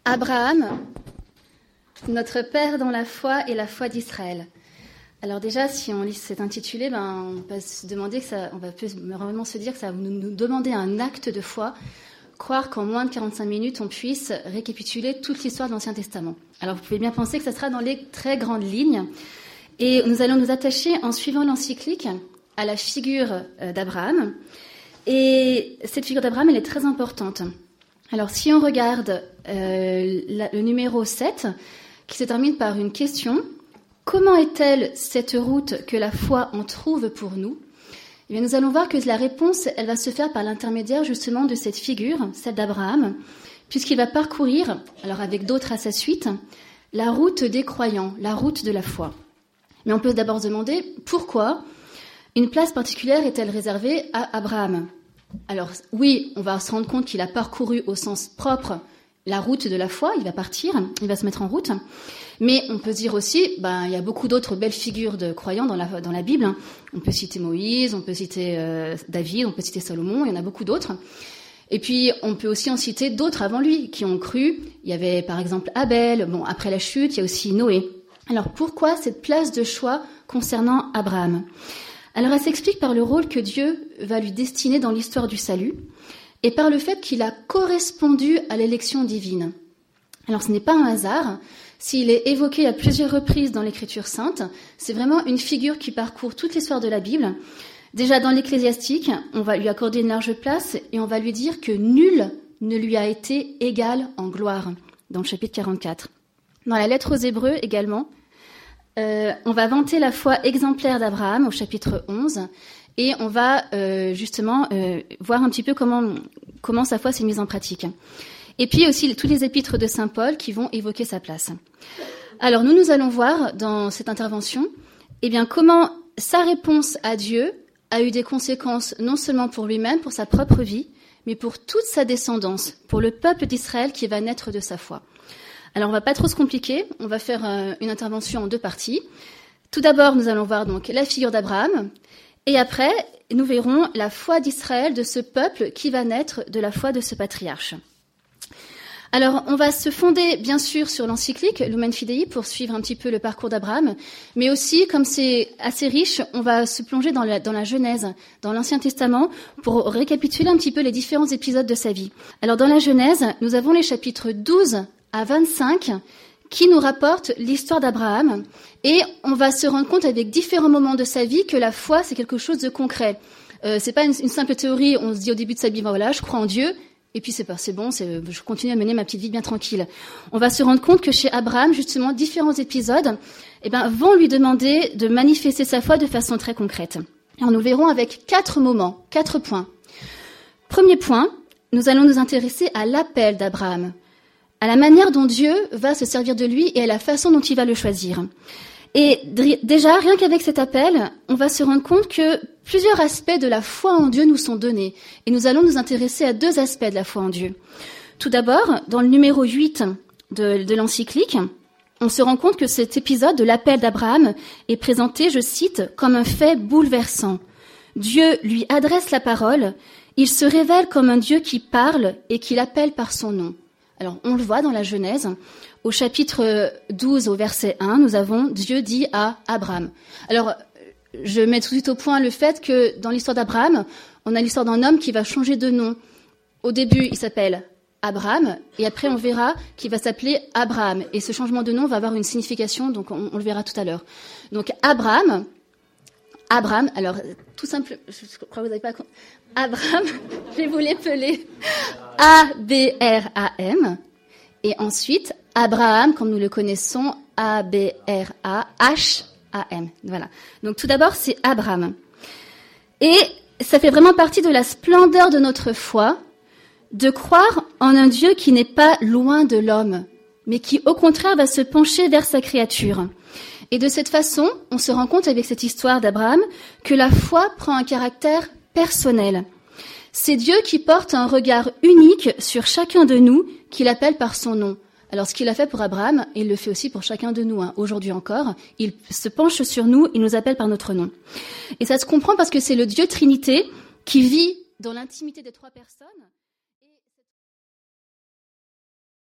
Abraham, notre père dans la foi et la foi d'Israël. Alors déjà, si on lit cet intitulé, on peut se demander on va vraiment se dire que ça va nous demander un acte de foi, croire qu'en moins de 45 minutes, on puisse récapituler toute l'histoire de l'Ancien Testament. Alors vous pouvez bien penser que ça sera dans les très grandes lignes, et nous allons nous attacher en suivant l'encyclique à la figure d'Abraham. Et cette figure d'Abraham, elle est très importante. Alors si on regarde le numéro 7, qui se termine par une question: comment est-elle cette route que la foi en trouve pour nous? Eh bien, nous allons voir que la réponse, elle va se faire par l'intermédiaire justement de cette figure, celle d'Abraham, puisqu'il va parcourir, alors avec d'autres à sa suite, la route des croyants, la route de la foi. Mais on peut d'abord se demander pourquoi une place particulière est-elle réservée à Abraham? Alors oui, on va se rendre compte qu'il a parcouru au sens propre la route de la foi, il va partir, il va se mettre en route. Mais on peut dire aussi, il y a beaucoup d'autres belles figures de croyants dans la Bible. On peut citer Moïse, on peut citer David, on peut citer Salomon, il y en a beaucoup d'autres. Et puis on peut aussi en citer d'autres avant lui qui ont cru. Il y avait par exemple Abel, après la chute, il y a aussi Noé. Alors pourquoi cette place de choix concernant Abraham? Alors elle s'explique par le rôle que Dieu va lui destiner dans l'histoire du salut et par le fait qu'il a correspondu à l'élection divine. Alors ce n'est pas un hasard, s'il est évoqué à plusieurs reprises dans l'Écriture sainte, c'est vraiment une figure qui parcourt toute l'histoire de la Bible. Déjà dans l'Ecclésiastique, on va lui accorder une large place et on va lui dire que nul ne lui a été égal en gloire, dans le chapitre 44. Dans la lettre aux Hébreux également, on va vanter la foi exemplaire d'Abraham au chapitre 11 et on va justement voir un petit peu comment sa foi s'est mise en pratique. Et puis aussi tous les épîtres de saint Paul qui vont évoquer sa place. Alors nous allons voir dans cette intervention comment sa réponse à Dieu a eu des conséquences non seulement pour lui-même, pour sa propre vie, mais pour toute sa descendance, pour le peuple d'Israël qui va naître de sa foi. Alors on va pas trop se compliquer, on va faire une intervention en deux parties. Tout d'abord, nous allons voir donc la figure d'Abraham, et après, nous verrons la foi d'Israël, de ce peuple qui va naître de la foi de ce patriarche. Alors, on va se fonder, bien sûr, sur l'encyclique Lumen Fidei pour suivre un petit peu le parcours d'Abraham, mais aussi, comme c'est assez riche, on va se plonger dans la Genèse, dans l'Ancien Testament, pour récapituler un petit peu les différents épisodes de sa vie. Alors, dans la Genèse, nous avons les chapitres 12 à 25 qui nous rapportent l'histoire d'Abraham, et on va se rendre compte avec différents moments de sa vie que la foi, c'est quelque chose de concret. C'est pas une simple théorie, on se dit au début de sa vie, voilà, je crois en Dieu, et puis c'est bon, je continue à mener ma petite vie bien tranquille. On va se rendre compte que chez Abraham, justement, différents épisodes, vont lui demander de manifester sa foi de façon très concrète. Alors nous verrons avec 4 moments, 4 points. Premier point, nous allons nous intéresser à l'appel d'Abraham, à la manière dont Dieu va se servir de lui et à la façon dont il va le choisir. Et déjà, rien qu'avec cet appel, on va se rendre compte que plusieurs aspects de la foi en Dieu nous sont donnés. Et nous allons nous intéresser à 2 aspects de la foi en Dieu. Tout d'abord, dans le numéro 8 de l'encyclique, on se rend compte que cet épisode de l'appel d'Abraham est présenté, je cite, comme un fait bouleversant. Dieu lui adresse la parole, il se révèle comme un Dieu qui parle et qui l'appelle par son nom. Alors, on le voit dans la Genèse. Au chapitre 12, au verset 1, nous avons Dieu dit à Abraham. Alors, je mets tout de suite au point le fait que dans l'histoire d'Abraham, on a l'histoire d'un homme qui va changer de nom. Au début, il s'appelle Abraham, et après on verra qu'il va s'appeler Abraham. Et ce changement de nom va avoir une signification, donc on le verra tout à l'heure. Donc Abraham, alors tout simple, je crois que vous n'avez pas... Abraham, je vais vous l'épeler, A-B-R-A-M, et ensuite Abraham, comme nous le connaissons, A-B-R-A-H-A-M. Voilà. Donc tout d'abord, c'est Abraham. Et ça fait vraiment partie de la splendeur de notre foi, de croire en un Dieu qui n'est pas loin de l'homme, mais qui au contraire va se pencher vers sa créature. Et de cette façon, on se rend compte avec cette histoire d'Abraham que la foi prend un caractère personnel. C'est Dieu qui porte un regard unique sur chacun de nous, qu'il appelle par son nom. Alors ce qu'il a fait pour Abraham, il le fait aussi pour chacun de nous. Aujourd'hui encore, il se penche sur nous, il nous appelle par notre nom. Et ça se comprend parce que c'est le Dieu Trinité qui vit dans l'intimité des 3 personnes.